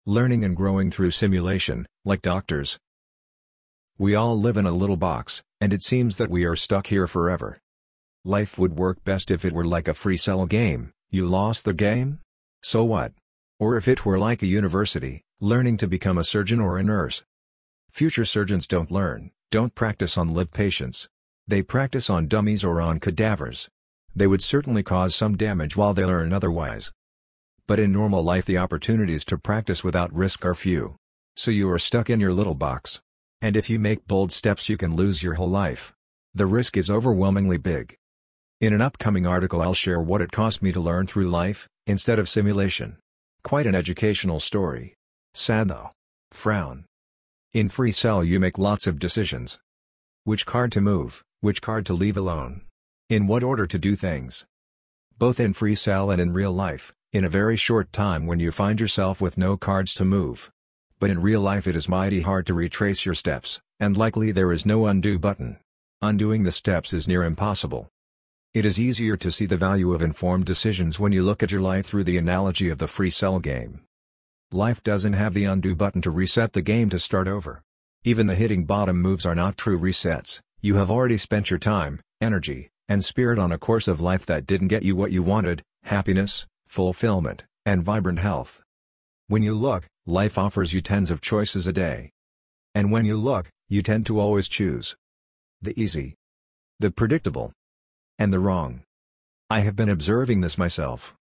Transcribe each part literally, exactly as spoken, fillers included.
learning and growing through simulation, like doctors. We all live in a little box, and it seems that we are stuck here forever. Life would work best if it were like a free cell game. You lost the game? So what? Or if it were like a university, learning to become a surgeon or a nurse. Future surgeons don't learn, don't practice on live patients. They practice on dummies or on cadavers. They would certainly cause some damage while they learn otherwise. But in normal life the opportunities to practice without risk are few. So you are stuck in your little box. And if you make bold steps you can lose your whole life. The risk is overwhelmingly big. In an upcoming article I'll share what it cost me to learn through life, instead of simulation. Quite an educational story. Sad though. Frown. In Free Cell you make lots of decisions. Which card to move, which card to leave alone. In what order to do things. Both in Free Cell and in real life, in a very short time when you find yourself with no cards to move. But in real life it is mighty hard to retrace your steps, and likely there is no undo button. Undoing the steps is near impossible. It is easier to see the value of informed decisions when you look at your life through the analogy of the Free Cell game. Life doesn't have the undo button to reset the game to start over. Even the hitting bottom moves are not true resets. You have already spent your time, energy, and spirit on a course of life that didn't get you what you wanted, happiness, fulfillment, and vibrant health. When you look, life offers you tens of choices a day. And when you look, you tend to always choose the easy, the predictable, and the wrong. I have been observing this myself.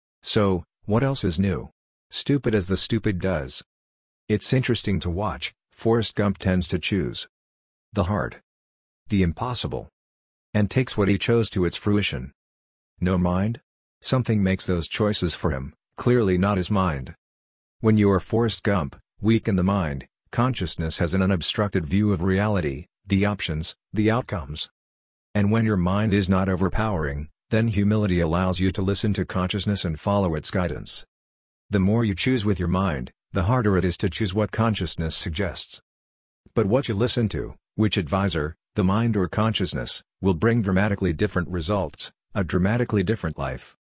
So, what else is new? Stupid as the stupid does. It's interesting to watch. Forrest Gump tends to choose the hard, the impossible, and takes what he chose to its fruition. No mind? Something makes those choices for him, clearly not his mind. When you are Forrest Gump, weak in the mind, consciousness has an unobstructed view of reality, the options, the outcomes. And when your mind is not overpowering, then humility allows you to listen to consciousness and follow its guidance. The more you choose with your mind, the harder it is to choose what consciousness suggests. But what you listen to, which advisor, the mind or consciousness, will bring dramatically different results, a dramatically different life.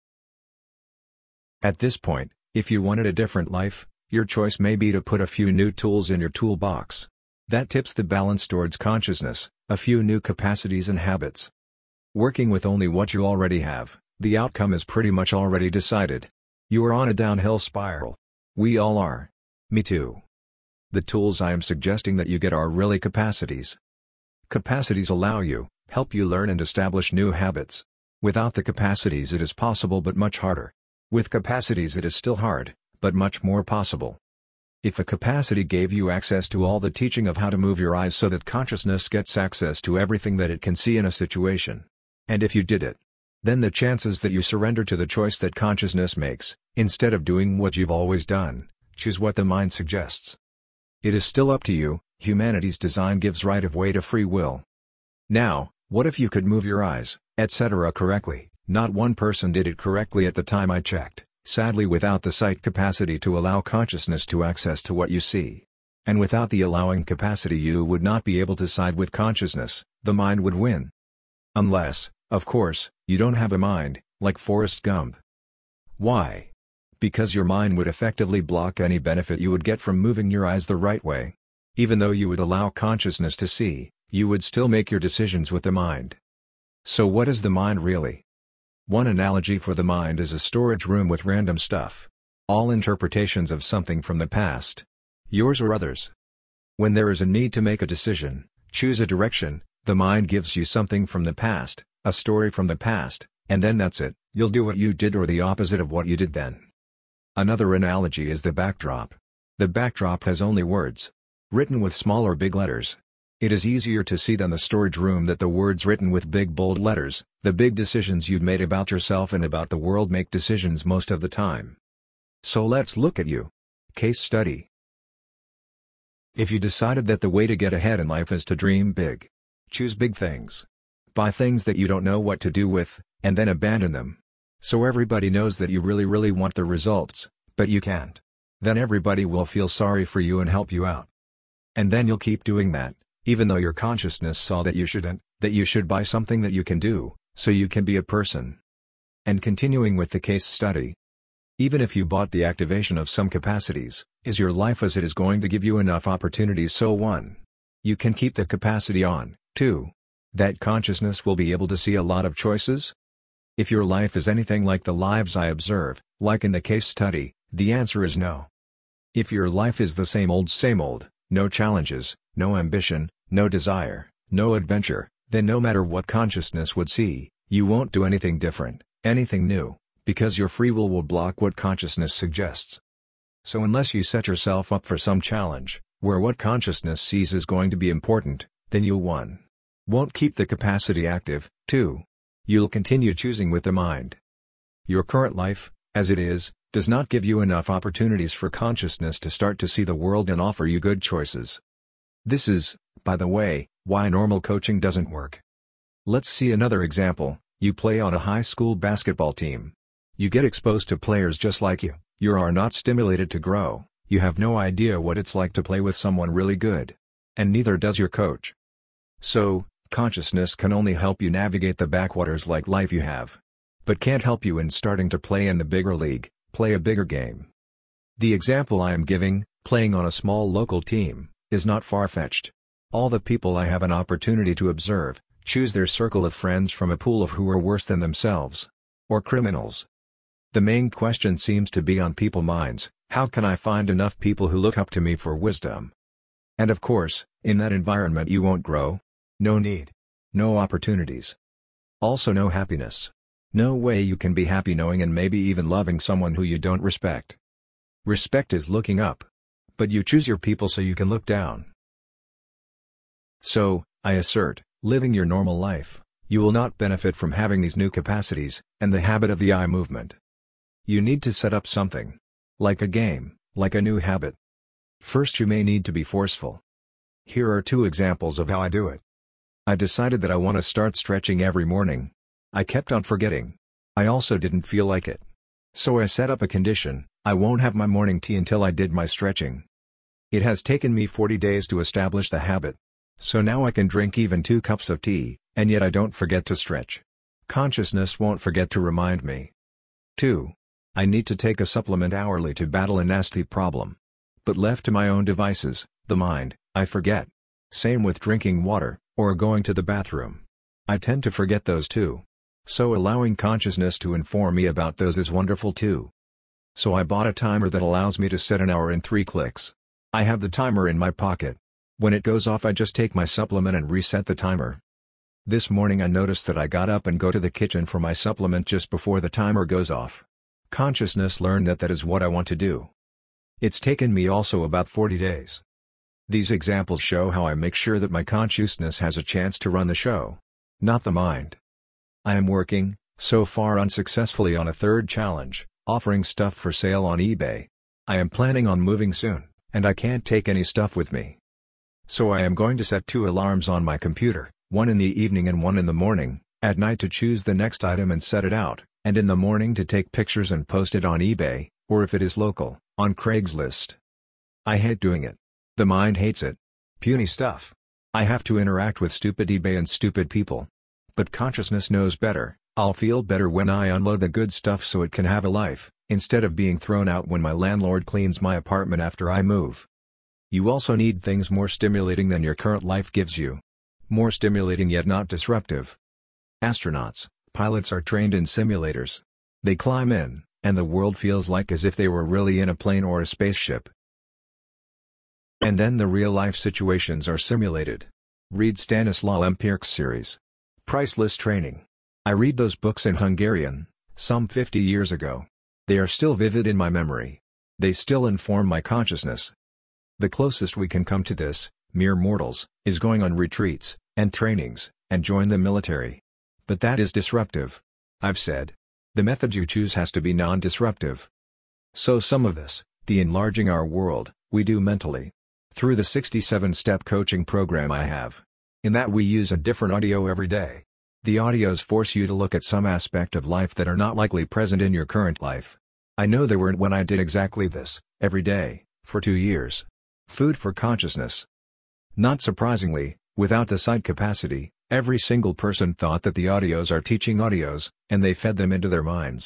At this point, if you wanted a different life, your choice may be to put a few new tools in your toolbox. That tips the balance towards consciousness, a few new capacities and habits. Working with only what you already have, the outcome is pretty much already decided. You are on a downhill spiral. We all are. Me too. The tools I am suggesting that you get are really capacities. Capacities allow you, help you learn and establish new habits. Without the capacities it is possible but much harder. With capacities it is still hard, but much more possible. If a capacity gave you access to all the teaching of how to move your eyes so that consciousness gets access to everything that it can see in a situation, and if you did it, then the chances that you surrender to the choice that consciousness makes, instead of doing what you've always done, choose what the mind suggests. It is still up to you. Humanity's design gives right of way to free will. Now, what if you could move your eyes, et cetera correctly? Not one person did it correctly at the time I checked, sadly without the sight capacity to allow consciousness to access to what you see. And without the allowing capacity you would not be able to side with consciousness, the mind would win. Unless, of course, you don't have a mind, like Forrest Gump. Why? Because your mind would effectively block any benefit you would get from moving your eyes the right way. Even though you would allow consciousness to see, you would still make your decisions with the mind. So what is the mind really? One analogy for the mind is a storage room with random stuff. All interpretations of something from the past. Yours or others. When there is a need to make a decision, choose a direction, the mind gives you something from the past, a story from the past, and then that's it, you'll do what you did or the opposite of what you did then. Another analogy is the backdrop. The backdrop has only words. Written with small or big letters. It is easier to see than the storage room that the words written with big bold letters, the big decisions you've made about yourself and about the world make decisions most of the time. So let's look at you. Case study. If you decided that the way to get ahead in life is to dream big. Choose big things. Buy things that you don't know what to do with, and then abandon them. So everybody knows that you really really want the results, but you can't. Then everybody will feel sorry for you and help you out. And then you'll keep doing that, even though your consciousness saw that you shouldn't, that you should buy something that you can do, so you can be a person. And continuing with the case study. Even if you bought the activation of some capacities, is your life as it is going to give you enough opportunities? So one. You can keep the capacity on. two. That consciousness will be able to see a lot of choices? If your life is anything like the lives I observe, like in the case study, the answer is no. If your life is the same old same old, no challenges, no ambition, no desire, no adventure, then no matter what consciousness would see, you won't do anything different, anything new, because your free will will block what consciousness suggests. So unless you set yourself up for some challenge, where what consciousness sees is going to be important, then you one. Won't keep the capacity active. two. You'll continue choosing with the mind. Your current life, as it is, does not give you enough opportunities for consciousness to start to see the world and offer you good choices. This is, by the way, why normal coaching doesn't work. Let's see another example. You play on a high school basketball team. You get exposed to players just like you, you are not stimulated to grow, you have no idea what it's like to play with someone really good. And neither does your coach. So, consciousness can only help you navigate the backwaters like life you have. But can't help you in starting to play in the bigger league, play a bigger game. The example I am giving, playing on a small local team, is not far-fetched. All the people I have an opportunity to observe, choose their circle of friends from a pool of who are worse than themselves. Or criminals. The main question seems to be on people's minds, how can I find enough people who look up to me for wisdom? And of course, in that environment you won't grow. No need. No opportunities. Also no happiness. No way you can be happy knowing and maybe even loving someone who you don't respect. Respect is looking up. But you choose your people so you can look down. So, I assert, living your normal life, you will not benefit from having these new capacities, and the habit of the eye movement. You need to set up something. Like a game, like a new habit. First you may need to be forceful. Here are two examples of how I do it. I decided that I want to start stretching every morning. I kept on forgetting. I also didn't feel like it. So I set up a condition, I won't have my morning tea until I did my stretching. It has taken me forty days to establish the habit. So now I can drink even two cups of tea, and yet I don't forget to stretch. Consciousness won't forget to remind me. two. I need to take a supplement hourly to battle a nasty problem. But left to my own devices, the mind, I forget. Same with drinking water, or going to the bathroom. I tend to forget those too. So allowing consciousness to inform me about those is wonderful too. So I bought a timer that allows me to set an hour in three clicks. I have the timer in my pocket. When it goes off I just take my supplement and reset the timer. This morning I noticed that I got up and go to the kitchen for my supplement just before the timer goes off. Consciousness learned that that is what I want to do. It's taken me also about forty days. These examples show how I make sure that my consciousness has a chance to run the show. Not the mind. I am working, so far unsuccessfully, on a third challenge, offering stuff for sale on eBay. I am planning on moving soon, and I can't take any stuff with me. So I am going to set two alarms on my computer, one in the evening and one in the morning, at night to choose the next item and set it out, and in the morning to take pictures and post it on eBay, or if it is local, on Craigslist. I hate doing it. The mind hates it. Puny stuff. I have to interact with stupid eBay and stupid people. But consciousness knows better. I'll feel better when I unload the good stuff so it can have a life, instead of being thrown out when my landlord cleans my apartment after I move. You also need things more stimulating than your current life gives you. More stimulating yet not disruptive. Astronauts, pilots are trained in simulators. They climb in, and the world feels like as if they were really in a plane or a spaceship. And then the real-life situations are simulated. Read Stanislaw Lemperk's series. Priceless Training. I read those books in Hungarian, some fifty years ago. They are still vivid in my memory. They still inform my consciousness. The closest we can come to this, mere mortals, is going on retreats, and trainings, and join the military. But that is disruptive. I've said. The method you choose has to be non-disruptive. So some of this, the enlarging our world, we do mentally. Through the sixty-seven step coaching program I have. In that we use a different audio every day. The audios force you to look at some aspect of life that are not likely present in your current life. I know they weren't when I did exactly this, every day, for two years. Food for consciousness. Not surprisingly, without the sight capacity, every single person thought that the audios are teaching audios, and they fed them into their minds.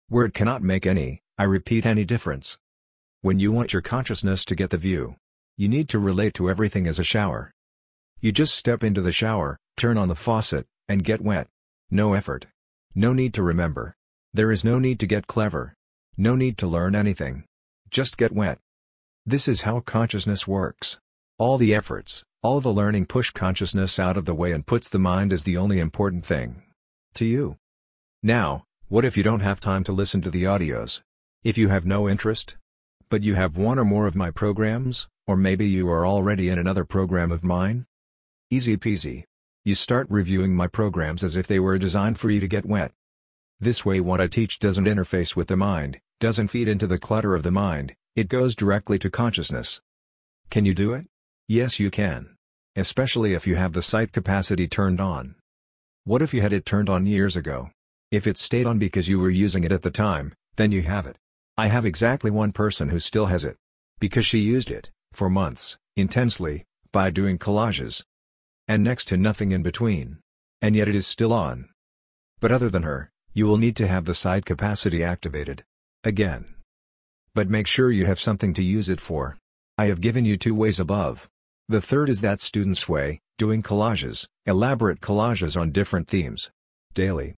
Where it cannot make any, I repeat any difference. When you want your consciousness to get the view, you need to relate to everything as a shower. You just step into the shower, turn on the faucet, and get wet. No effort. No need to remember. There is no need to get clever. No need to learn anything. Just get wet. This is how consciousness works. All the efforts, all the learning push consciousness out of the way and puts the mind as the only important thing to you. Now, what if you don't have time to listen to the audios? If you have no interest? But you have one or more of my programs, or maybe you are already in another program of mine? Easy peasy. You start reviewing my programs as if they were designed for you to get wet. This way what I teach doesn't interface with the mind, doesn't feed into the clutter of the mind, it goes directly to consciousness. Can you do it? Yes, you can. Especially if you have the sight capacity turned on. What if you had it turned on years ago? If it stayed on because you were using it at the time, then you have it. I have exactly one person who still has it. Because she used it, for months, intensely, by doing collages. And next to nothing in between. And yet it is still on. But other than her, you will need to have the sight capacity activated. Again. But make sure you have something to use it for. I have given you two ways above. The third is that student's way, doing collages, elaborate collages on different themes. Daily.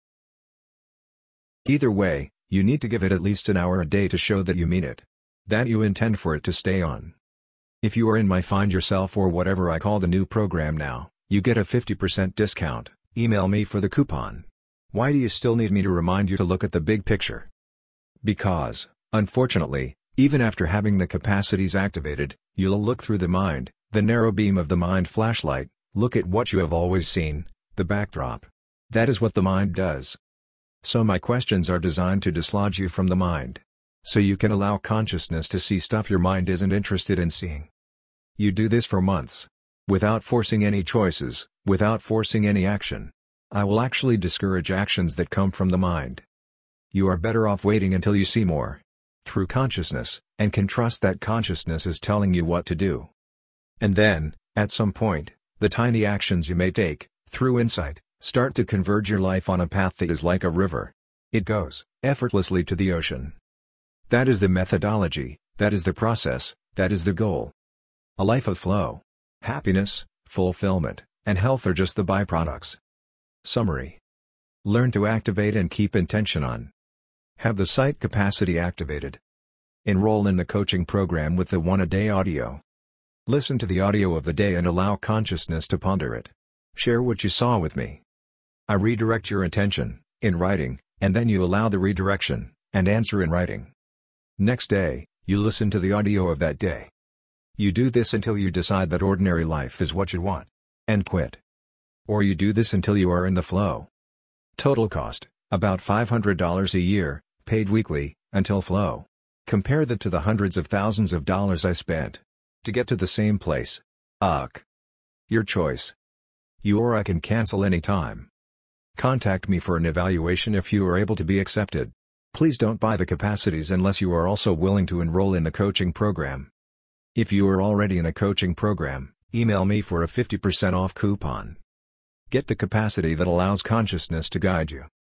Either way, you need to give it at least an hour a day to show that you mean it. That you intend for it to stay on. If you are in my Find Yourself or whatever I call the new program now, you get a fifty percent discount. Email me for the coupon. Why do you still need me to remind you to look at the big picture? Because, unfortunately, even after having the capacities activated, you'll look through the mind, the narrow beam of the mind flashlight, look at what you have always seen, the backdrop. That is what the mind does. So my questions are designed to dislodge you from the mind. So you can allow consciousness to see stuff your mind isn't interested in seeing. You do this for months. Without forcing any choices, without forcing any action. I will actually discourage actions that come from the mind. You are better off waiting until you see more. Through consciousness, and can trust that consciousness is telling you what to do. And then, at some point, the tiny actions you may take, through insight, start to converge your life on a path that is like a river. It goes, effortlessly to the ocean. That is the methodology, that is the process, that is the goal. A life of flow. Happiness, fulfillment, and health are just the byproducts. Summary. Learn to activate and keep intention on. Have the sight capacity activated. Enroll in the coaching program with the one-a-day audio. Listen to the audio of the day and allow consciousness to ponder it. Share what you saw with me. I redirect your intention, in writing, and then you allow the redirection, and answer in writing. Next day, you listen to the audio of that day. You do this until you decide that ordinary life is what you want. And quit. Or you do this until you are in the flow. Total cost, about five hundred dollars a year, paid weekly, until flow. Compare that to the hundreds of thousands of dollars I spent to get to the same place. Ugh. Your choice. You or I can cancel anytime. Contact me for an evaluation if you are able to be accepted. Please don't buy the capacities unless you are also willing to enroll in the coaching program. If you are already in a coaching program, email me for a fifty percent off coupon. Get the capacity that allows consciousness to guide you.